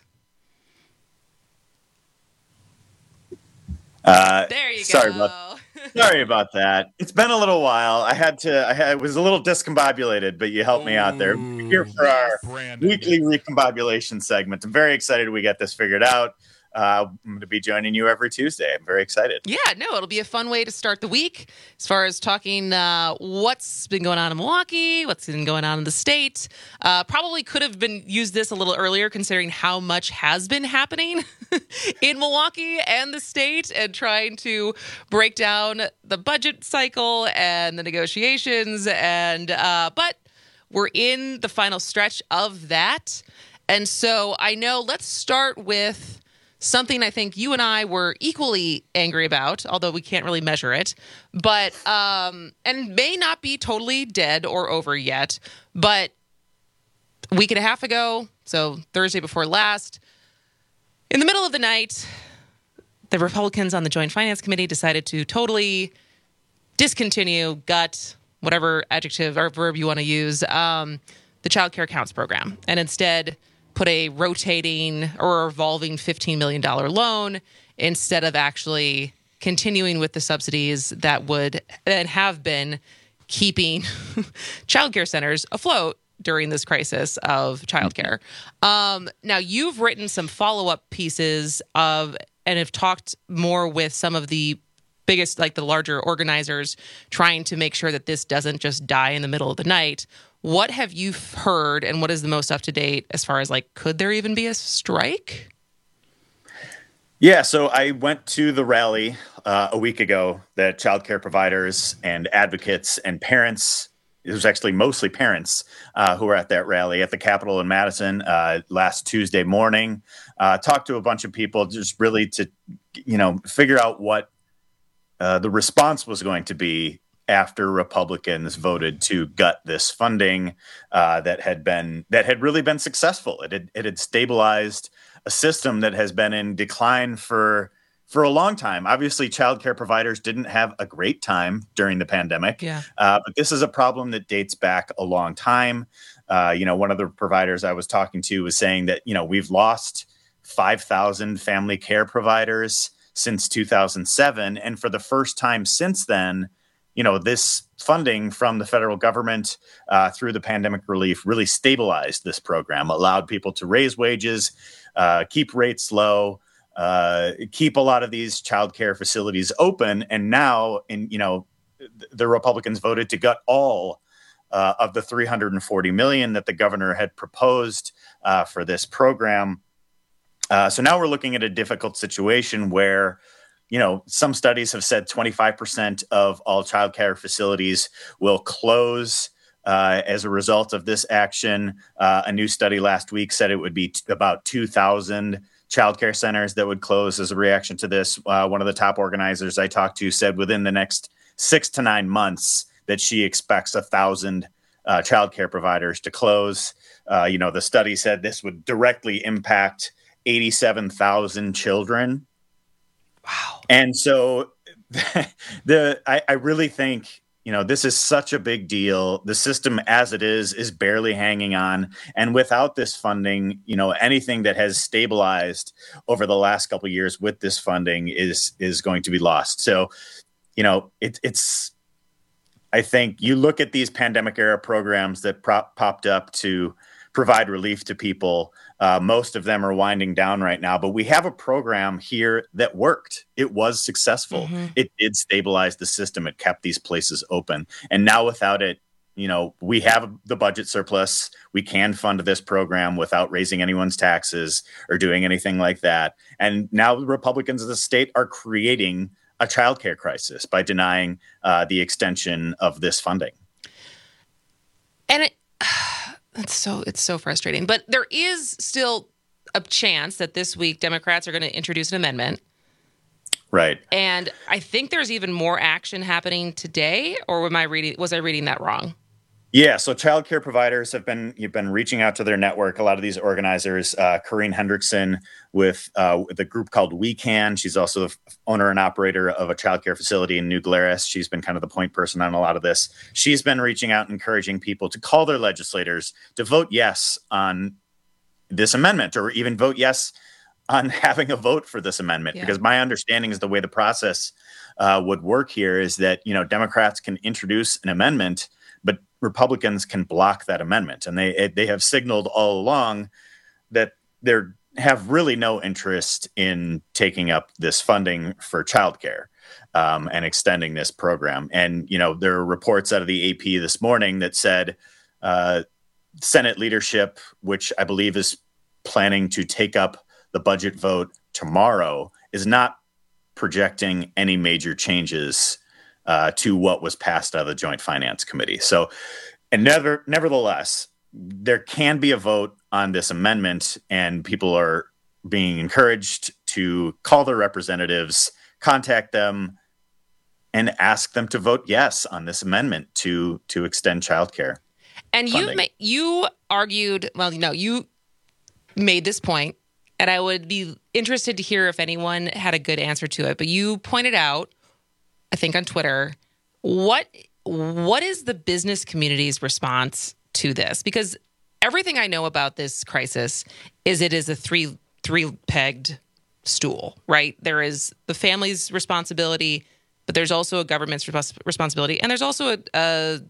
There you go. Sorry about that. It's been a little while. I was a little discombobulated, but you helped me out there. here for our weekly recombobulation segment. I'm very excited we got this figured out. I'm going to be joining you every Tuesday. I'm very excited. Yeah, no, it'll be a fun way to start the week as far as talking what's been going on in Milwaukee, what's been going on in the state. Probably could have been used this a little earlier considering how much has been happening in Milwaukee and the state, and trying to break down the budget cycle and the negotiations. And but we're in the final stretch of that. And so I know, let's start with something I think you and I were equally angry about, although we can't really measure it, but and may not be totally dead or over yet. But a week and a half ago, so Thursday before last, in the middle of the night, the Republicans on the Joint Finance Committee decided to totally discontinue, gut, whatever adjective or verb you want to use, the Child Care Counts program, and instead put a rotating or revolving $15 million loan instead of actually continuing with the subsidies that would and have been keeping childcare centers afloat during this crisis of childcare. Now, you've written some follow-up pieces and have talked more with some of the biggest, like the larger organizers, trying to make sure that this doesn't just die in the middle of the night. What have you heard, and what is the most up to date as far as, like, could there even be a strike? Yeah, so I went to the rally a week ago that childcare providers and advocates and parents, it was actually mostly parents who were at that rally at the Capitol in Madison last Tuesday morning. Talked to a bunch of people just really to, figure out what the response was going to be after Republicans voted to gut this funding that had really been successful. It had stabilized a system that has been in decline for a long time. Obviously, childcare providers didn't have a great time during the pandemic, but this is a problem that dates back a long time. One of the providers I was talking to was saying that, we've lost 5,000 family care providers since 2007. And for the first time since then, this funding from the federal government through the pandemic relief really stabilized this program, allowed people to raise wages, keep rates low, keep a lot of these childcare facilities open. And now, the Republicans voted to gut all of the $340 million that the governor had proposed for this program. So now we're looking at a difficult situation where some studies have said 25% of all childcare facilities will close as a result of this action. A new study last week said it would be about 2,000 childcare centers that would close as a reaction to this. One of the top organizers I talked to said within the next 6 to 9 months that she expects 1,000 childcare providers to close. The study said this would directly impact 87,000 children. Wow. And so I really think, this is such a big deal. The system as it is barely hanging on. And without this funding, anything that has stabilized over the last couple of years with this funding is going to be lost. So, it's I think you look at these pandemic era programs that popped up to provide relief to people. Most of them are winding down right now, but we have a program here that worked. It was successful. Mm-hmm. It did stabilize the system. It kept these places open. And now without it, we have the budget surplus. We can fund this program without raising anyone's taxes or doing anything like that. And now the Republicans of the state are creating a childcare crisis by denying the extension of this funding. And it's so frustrating. But there is still a chance that this week Democrats are going to introduce an amendment. Right. And I think there's even more action happening today, or was I reading that wrong? Yeah, so childcare providers have been reaching out to their network. A lot of these organizers, Corrine Hendrickson with the group called We Can. She's also the owner and operator of a childcare facility in New Glarus. She's been kind of the point person on a lot of this. She's been reaching out, encouraging people to call their legislators to vote yes on this amendment, or even vote yes on having a vote for this amendment. Yeah. Because my understanding is the way the process would work here is that, Democrats can introduce an amendment, but Republicans can block that amendment. And they have signaled all along that they have really no interest in taking up this funding for childcare and extending this program. And, there are reports out of the AP this morning that said Senate leadership, which I believe is planning to take up the budget vote tomorrow, is not projecting any major changes to what was passed out of the Joint Finance Committee. So, and nevertheless, there can be a vote on this amendment, and people are being encouraged to call their representatives, contact them, and ask them to vote yes on this amendment to extend childcare. And you argued, you made this point, and I would be interested to hear if anyone had a good answer to it. But you pointed out, I think on Twitter, what is the business community's response to this? Because everything I know about this crisis is it is a three-pegged stool, right? There is the family's responsibility, but there's also a government's responsibility, and there's also a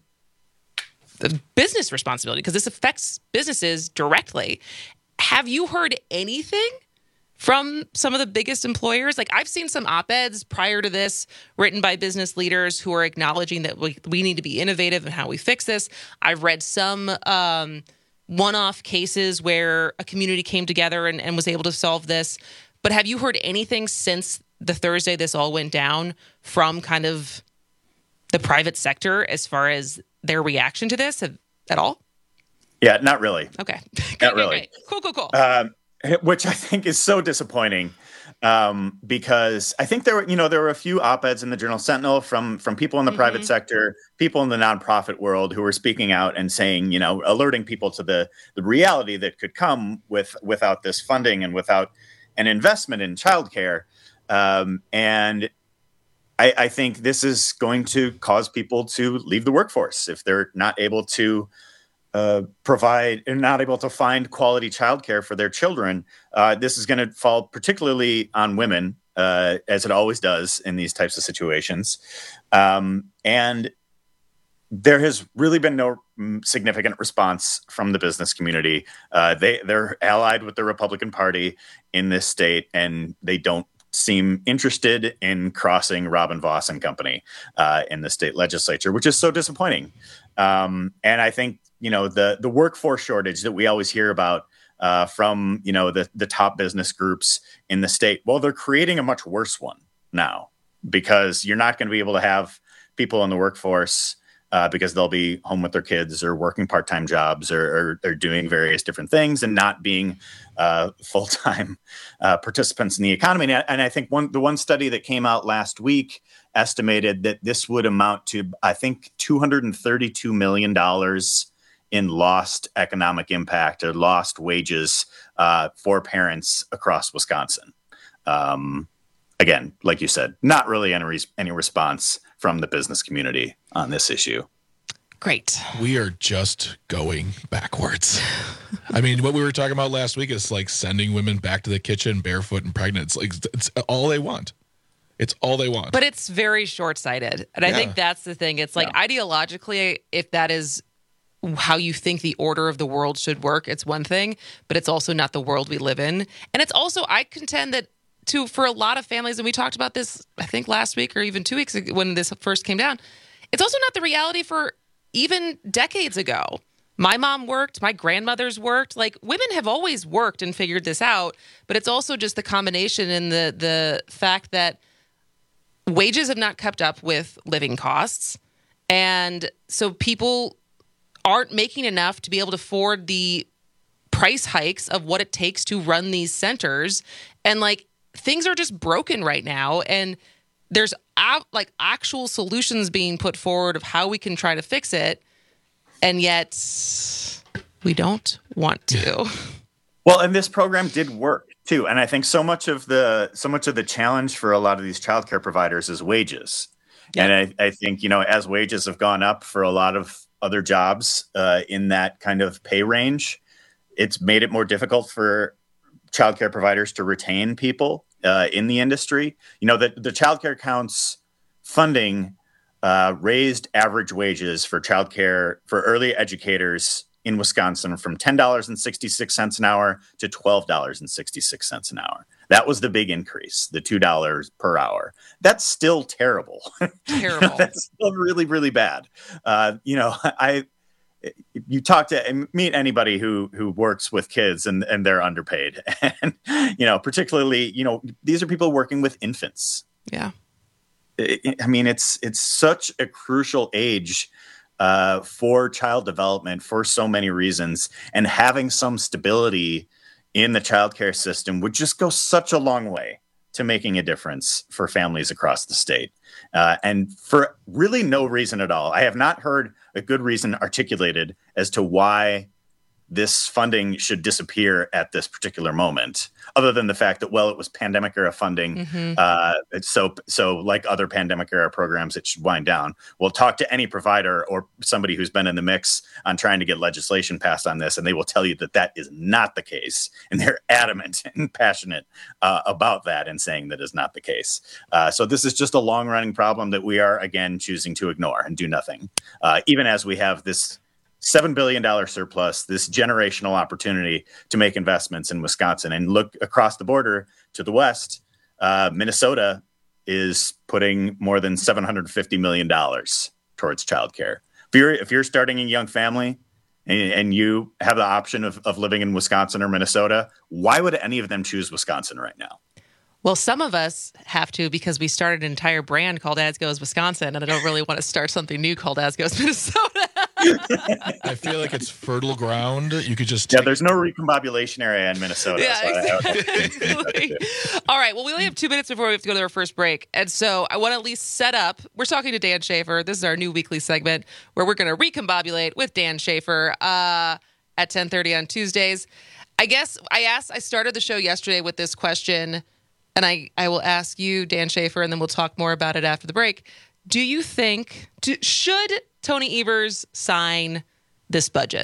business responsibility because this affects businesses directly. Have you heard anything from some of the biggest employers? Like, I've seen some op-eds prior to this written by business leaders who are acknowledging that we need to be innovative in how we fix this. I've read some one-off cases where a community came together and was able to solve this. But have you heard anything since the Thursday this all went down from kind of the private sector as far as their reaction to this at all? Yeah, not really. Okay. Not really. Cool. Which I think is so disappointing because I think there were a few op-eds in the Journal Sentinel from people in the private sector, people in the nonprofit world who were speaking out and saying, alerting people to the reality that could come without this funding and without an investment in childcare. And I think this is going to cause people to leave the workforce if they're not able to provide and not able to find quality childcare for their children. This is going to fall particularly on women, as it always does in these types of situations. And there has really been no significant response from the business community. They're allied with the Republican Party in this state, and they don't seem interested in crossing Robin Vos and company in the state legislature, which is so disappointing. And I think, the workforce shortage that we always hear about from, the top business groups in the state, well, they're creating a much worse one now because you're not going to be able to have people in the workforce because they'll be home with their kids or working part-time jobs or doing various different things and not being full-time participants in the economy. And I think the one study that came out last week estimated that this would amount to, I think, $232 million in lost economic impact or lost wages for parents across Wisconsin. Again, like you said, not really any response from the business community on this issue. Great. We are just going backwards. I mean, what we were talking about last week is like sending women back to the kitchen barefoot and pregnant. It's all they want. It's all they want. But it's very short-sighted. And I think that's the thing. It's like ideologically, if that is how you think the order of the world should work, it's one thing, but it's also not the world we live in. And it's also, I contend that for a lot of families, and we talked about this, I think last week or even 2 weeks ago when this first came down, it's also not the reality for even decades ago. My mom worked, my grandmothers worked. Like, women have always worked and figured this out, but it's also just the combination and the fact that wages have not kept up with living costs. And so people aren't making enough to be able to afford the price hikes of what it takes to run these centers. And like, things are just broken right now. And there's actual solutions being put forward of how we can try to fix it. And yet we don't want to. Well, and this program did work too. And I think so much of the challenge for a lot of these childcare providers is wages. Yeah. And I think, as wages have gone up for a lot of other jobs in that kind of pay range, it's made it more difficult for childcare providers to retain people in the industry. The childcare counts funding raised average wages for childcare for early educators in Wisconsin from $10.66 an hour to $12.66 an hour. That was the big increase, the $2 per hour. That's still terrible. Terrible. That's still really, really bad. You talk to meet anybody who works with kids and they're underpaid. And, particularly, these are people working with infants. Yeah. It's such a crucial age for child development for so many reasons, and having some stability in the childcare system would just go such a long way to making a difference for families across the state. And for really no reason at all. I have not heard a good reason articulated as to why this funding should disappear at this particular moment, other than the fact that, it was pandemic era funding. So like other pandemic era programs, it should wind down. We'll talk to any provider or somebody who's been in the mix on trying to get legislation passed on this, and they will tell you that is not the case. And they're adamant and passionate about that and saying that is not the case. So this is just a long running problem that we are, again, choosing to ignore and do nothing, even as we have this $7 billion surplus, this generational opportunity to make investments in Wisconsin. And look across the border to the west, Minnesota is putting more than $750 million towards childcare. If you're starting a young family and you have the option of living in Wisconsin or Minnesota, why would any of them choose Wisconsin right now? Well, some of us have to because we started an entire brand called As Goes Wisconsin, and I don't really want to start something new called As Goes Minnesota. I feel like it's fertile ground. You could just there's no recombobulation area in Minnesota. Yeah, exactly. All right. Well, we only have 2 minutes before we have to go to our first break. And so I want to at least set up. We're talking to Dan Schaefer. This is our new weekly segment where we're going to recombobulate with Dan Schaefer at 10:30 on Tuesdays. I guess I started the show yesterday with this question, and I will ask you, Dan Schaefer, and then we'll talk more about it after the break. Do you think, should Tony Evers sign this budget?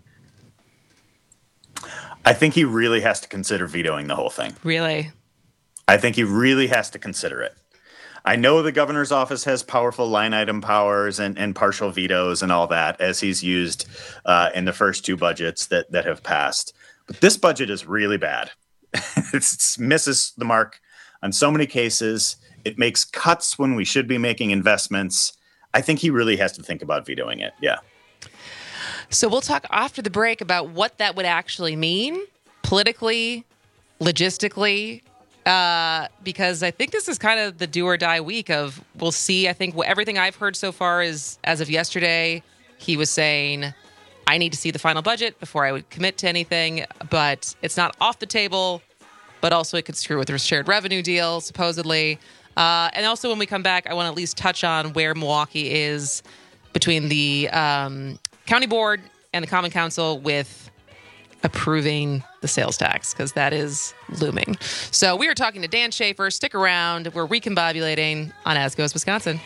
I think he really has to consider vetoing the whole thing. Really? I think he really has to consider it. I know the governor's office has powerful line item powers and partial vetoes and all that, as he's used in the first 2 budgets that have passed. But this budget is really bad. It misses the mark on so many cases. It makes cuts when we should be making investments. I think he really has to think about vetoing it. Yeah. So we'll talk after the break about what that would actually mean politically, logistically, because I think this is kind of the do or die week of we'll see. I think everything I've heard so far is, as of yesterday, he was saying, I need to see the final budget before I would commit to anything, but it's not off the table, but also it could screw with the shared revenue deal, supposedly. And also when we come back, I want to at least touch on where Milwaukee is between the county board and the common council with approving the sales tax, because that is looming. So we are talking to Dan Schaefer. Stick around. We're recombobulating on As Goes Wisconsin.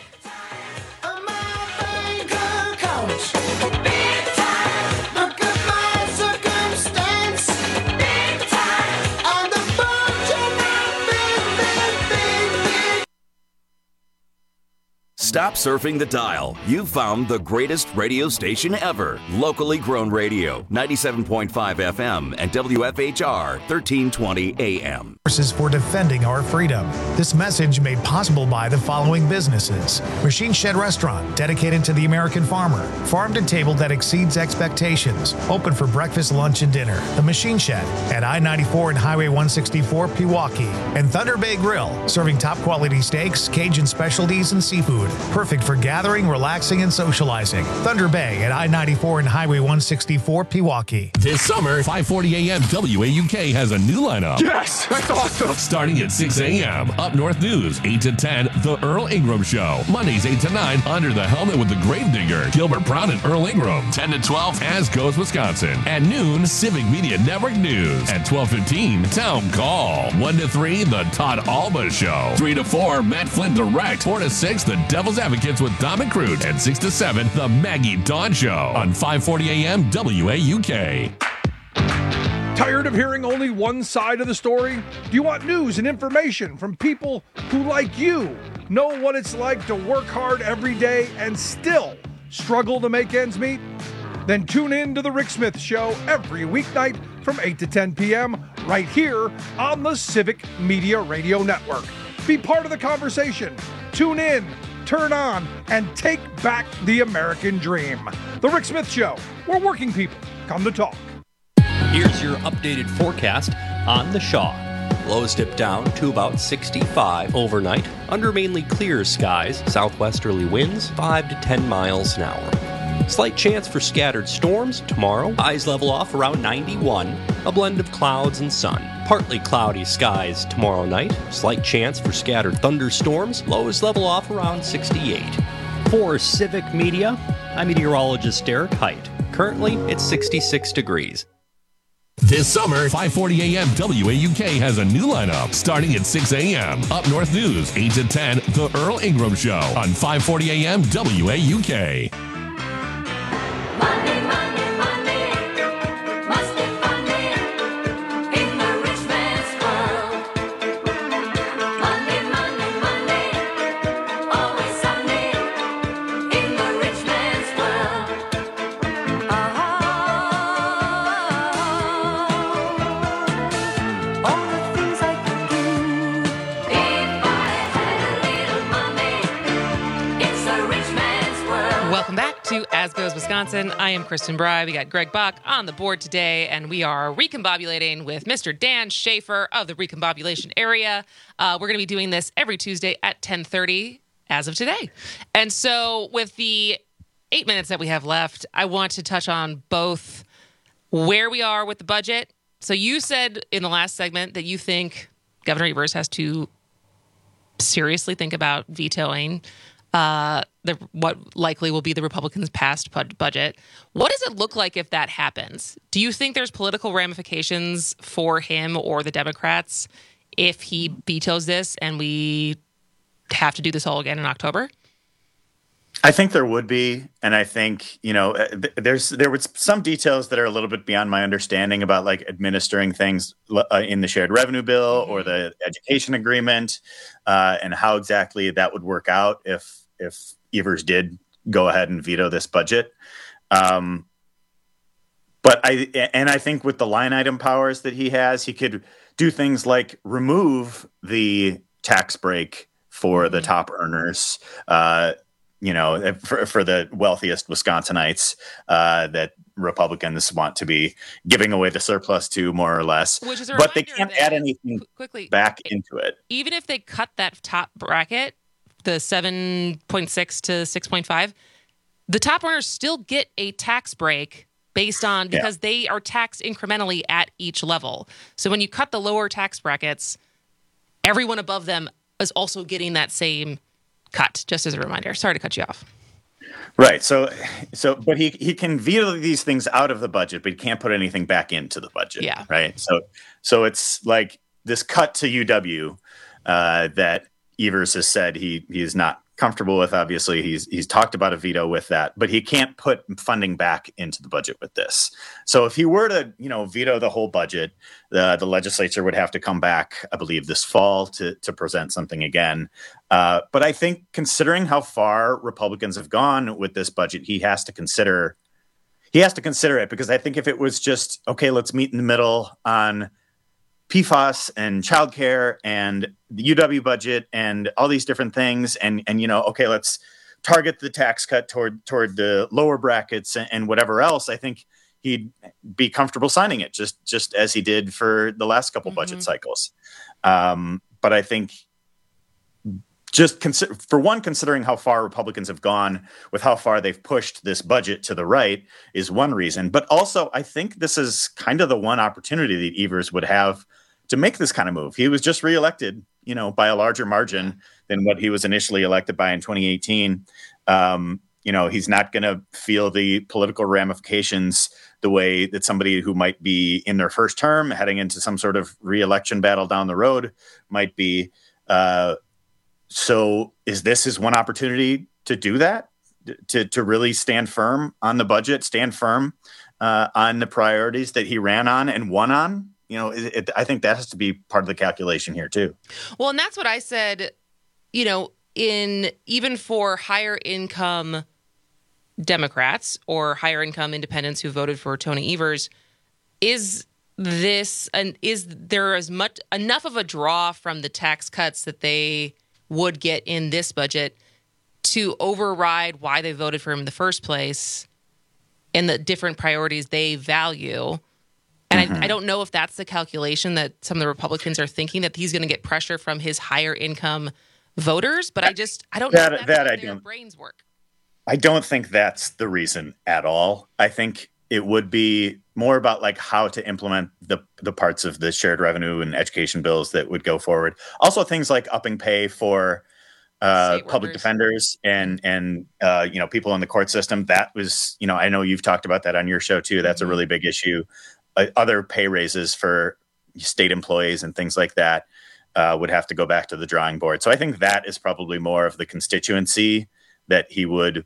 Stop surfing the dial. You've found the greatest radio station ever. Locally grown radio, 97.5 FM and WFHR 1320 AM. Forces for defending our freedom. This message made possible by the following businesses. Machine Shed Restaurant, dedicated to the American farmer. Farm to table that exceeds expectations. Open for breakfast, lunch, and dinner. The Machine Shed at I-94 and Highway 164, Pewaukee. And Thunder Bay Grill, serving top quality steaks, Cajun specialties, and seafood. Perfect for gathering, relaxing, and socializing. Thunder Bay at I-94 and Highway 164, Pewaukee. This summer, 5:40 a.m. WAUK has a new lineup. Yes, that's awesome. Starting at 6 a.m. Up North News, 8 to 10, The Earl Ingram Show. Mondays, 8 to 9, Under the Helmet with the Gravedigger, Gilbert Brown and Earl Ingram. 10 to 12, As Goes Wisconsin. At noon, Civic Media Network News. At 12:15, Town Call. 1 to 3, The Todd Alba Show. 3 to 4, Matt Flynn Direct. 4 to 6, The Devil's Advocates with Dom and Crute. And 6 to 7, The Maggie Dawn Show on 5:40 a.m. WAUK. Tired of hearing only one side of the story? Do you want news and information from people who, like you, Know what it's like to work hard every day and still struggle to make ends meet? Then tune in to The Rick Smith Show every weeknight from 8 to 10 p.m. right here on the Civic Media Radio Network. Be part of the conversation. Tune in, turn on, and take back the American dream. The Rick Smith Show, where working people come to talk. Here's your updated forecast on the Shaw. Lows dip down to about 65 overnight under mainly clear skies, southwesterly winds 5 to 10 miles an hour. Slight chance for scattered storms tomorrow. Highs level off around 91, a blend of clouds and sun. Partly cloudy skies tomorrow night. Slight chance for scattered thunderstorms. Lows level off around 68. For Civic Media, I'm meteorologist Derek Height. Currently, it's 66 degrees. This summer, 5:40 a.m. WAUK has a new lineup starting at 6 a.m. Up North News, 8 to 10, The Earl Ingram Show on 5:40 a.m. WAUK. As Goes Wisconsin, I am Kristen Bry. We got Greg Buck on the board today, and we are recombobulating with Mr. Dan Schaefer of the Recombobulation Area. We're going to be doing this every Tuesday at 10:30 as of today. And so with the 8 minutes that we have left, I want to touch on both where we are with the budget. So you said in the last segment that you think Governor Evers has to seriously think about vetoing what likely will be the Republicans' passed budget. What does it look like if that happens? Do you think there's political ramifications for him or the Democrats if he vetoes this and we have to do this all again in October? I think there would be, and I think, there was some details that are a little bit beyond my understanding about like administering things in the shared revenue bill or the education agreement, and how exactly that would work out if Evers did go ahead and veto this budget. But I think with the line item powers that he has, he could do things like remove the tax break for the top earners, for the wealthiest Wisconsinites that Republicans want to be giving away the surplus to, more or less. But they can't add anything back into it. Even if they cut that top bracket, the 7.6 to 6.5, the top earners still get a tax break because they are taxed incrementally at each level. So when you cut the lower tax brackets, everyone above them is also getting that same cut, just as a reminder. Sorry to cut you off. Right. But he can veto these things out of the budget, but he can't put anything back into the budget. Yeah. Right. So it's like this cut to UW that Evers has said he is not comfortable with. Obviously, he's talked about a veto with that, but he can't put funding back into the budget with this. So if he were to, veto the whole budget, the legislature would have to come back, I believe, this fall to present something again. But I think considering how far Republicans have gone with this budget, he has to consider it, because I think if it was just, okay, let's meet in the middle on PFAS and childcare and the UW budget and all these different things, and okay, let's target the tax cut toward the lower brackets and whatever else, I think he'd be comfortable signing it, just as he did for the last couple budget cycles. But I think considering how far Republicans have gone with how far they've pushed this budget to the right is one reason. But also, I think this is kind of the one opportunity that Evers would have to make this kind of move. He was just reelected, by a larger margin than what he was initially elected by in 2018. He's not going to feel the political ramifications the way that somebody who might be in their first term heading into some sort of reelection battle down the road might be. So is this his one opportunity to do that, to really stand firm on the budget, stand firm on the priorities that he ran on and won on? I think that has to be part of the calculation here too. Well, and that's what I said, even for higher income Democrats or higher income independents who voted for Tony Evers, is there enough of a draw from the tax cuts that they would get in this budget to override why they voted for him in the first place and the different priorities they value? And I don't know if that's the calculation that some of the Republicans are thinking, that he's going to get pressure from his higher income voters. But I don't know if that's how their brains work. I don't think that's the reason at all. I think it would be more about like how to implement the parts of the shared revenue and education bills that would go forward. Also things like upping pay for public defenders and people in the court system. That was, I know you've talked about that on your show too. That's a really big issue. Other pay raises for state employees and things like that would have to go back to the drawing board. So I think that is probably more of the constituency that he would,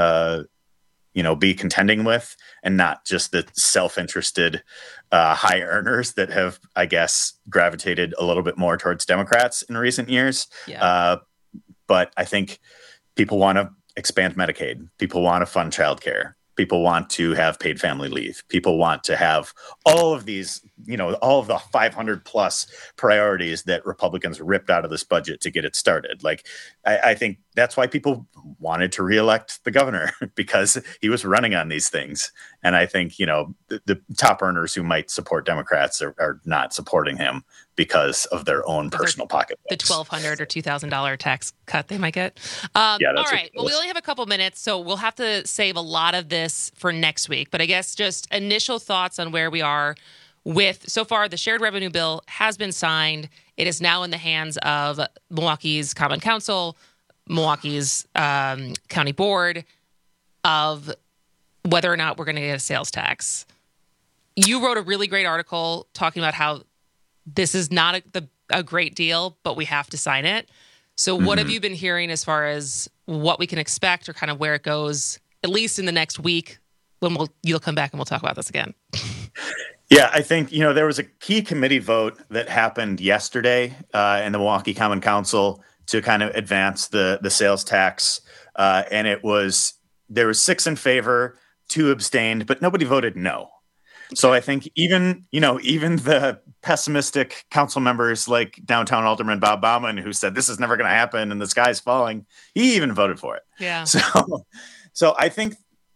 be contending with, and not just the self-interested high earners that have, I guess, gravitated a little bit more towards Democrats in recent years. Yeah. But I think people want to expand Medicaid. People want to fund childcare. People want to have paid family leave. People want to have all of these, all of the 500 plus priorities that Republicans ripped out of this budget to get it started. Like, I think that's why people wanted to reelect the governor, because he was running on these things. And I think, the top earners who might support Democrats are not supporting him because of their own personal pocketbooks. The $1,200 or $2,000 tax cut they might get. All right. Well, we only have a couple minutes, so we'll have to save a lot of this for next week. But I guess just initial thoughts on where we are with, so far, the shared revenue bill has been signed. It is now in the hands of Milwaukee's Common Council, Milwaukee's County Board, of whether or not we're going to get a sales tax. You wrote a really great article talking about how this is not a great deal, but we have to sign it. So what have you been hearing as far as what we can expect, or kind of where it goes, at least in the next week, when you'll come back and we'll talk about this again? Yeah, I think, there was a key committee vote that happened yesterday in the Milwaukee Common Council to kind of advance the sales tax. And there was 6 in favor, 2 abstained, but nobody voted no. So I think even the pessimistic council members like downtown Alderman Bob Bauman, who said this is never going to happen and the sky's falling, he even voted for it. Yeah. So I think,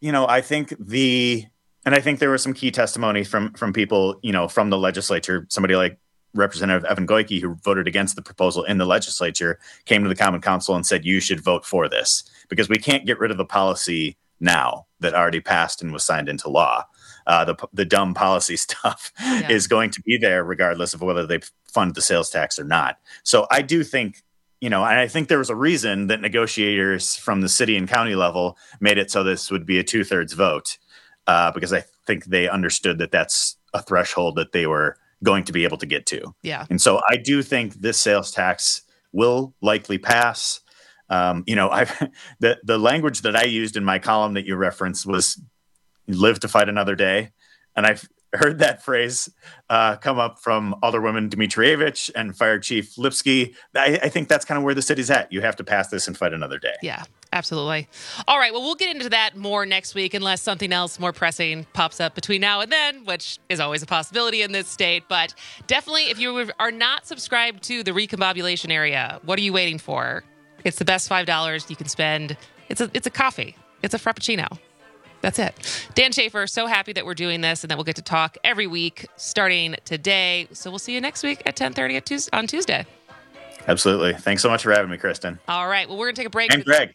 I think there was some key testimony from people, from the legislature. Somebody like Representative Evan Goyke, who voted against the proposal in the legislature, came to the Common Council and said, you should vote for this, because we can't get rid of the policy now that already passed and was signed into law. The dumb policy stuff is going to be there regardless of whether they fund the sales tax or not. So I do think, and I think there was a reason that negotiators from the city and county level made it so this would be a 2/3 vote, because I think they understood that that's a threshold that they were going to be able to get to. Yeah. And so I do think this sales tax will likely pass. The language that I used in my column that you referenced was live to fight another day. And I've heard that phrase come up from Alderwoman Dmitrievich and Fire Chief Lipsky. I think that's kind of where the city's at. You have to pass this and fight another day. Yeah, absolutely. All right. Well, we'll get into that more next week, unless something else more pressing pops up between now and then, which is always a possibility in this state. But definitely, if you are not subscribed to the Recombobulation Area, what are you waiting for? It's the best $5 you can spend. It's a coffee. It's a Frappuccino. That's it. Dan Schaefer, so happy that we're doing this and that we'll get to talk every week starting today. So we'll see you next week at 10:30 on Tuesday. Absolutely. Thanks so much for having me, Kristen. All right. Well, we're going to take a break. And Greg.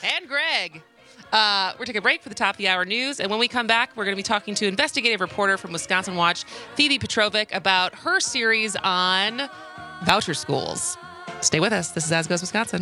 We're taking a break for the top of the hour news. And when we come back, we're going to be talking to investigative reporter from Wisconsin Watch, Phoebe Petrovic, about her series on voucher schools. Stay with us. This is As Goes Wisconsin.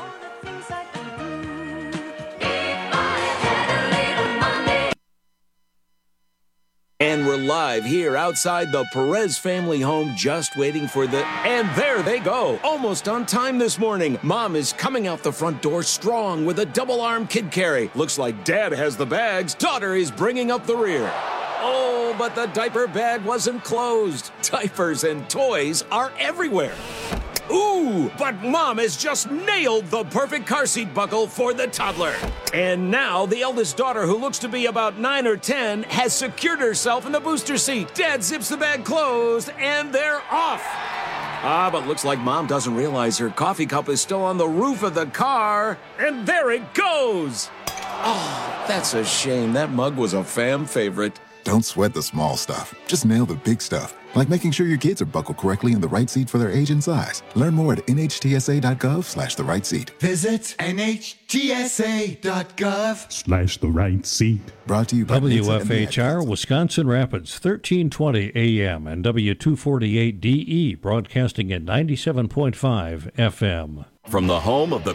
And we're live here outside the Perez family home, just waiting for and there they go. Almost on time this morning. Mom is coming out the front door strong with a double-arm kid carry. Looks like Dad has the bags. Daughter is bringing up the rear. Oh, but the diaper bag wasn't closed. Diapers and toys are everywhere. Ooh, but Mom has just nailed the perfect car seat buckle for the toddler. And now the eldest daughter, who looks to be about 9 or 10, has secured herself in the booster seat. Dad zips the bag closed, and they're off. But looks like Mom doesn't realize her coffee cup is still on the roof of the car. And there it goes. Oh, that's a shame. That mug was a fam favorite. Don't sweat the small stuff. Just nail the big stuff, like making sure your kids are buckled correctly in the right seat for their age and size. Learn more at nhtsa.gov/the right seat. Visit nhtsa.gov/ the right seat. Brought to you by WFHR, Wisconsin Rapids, 1320 AM and W248DE, broadcasting at 97.5 FM. From the home of the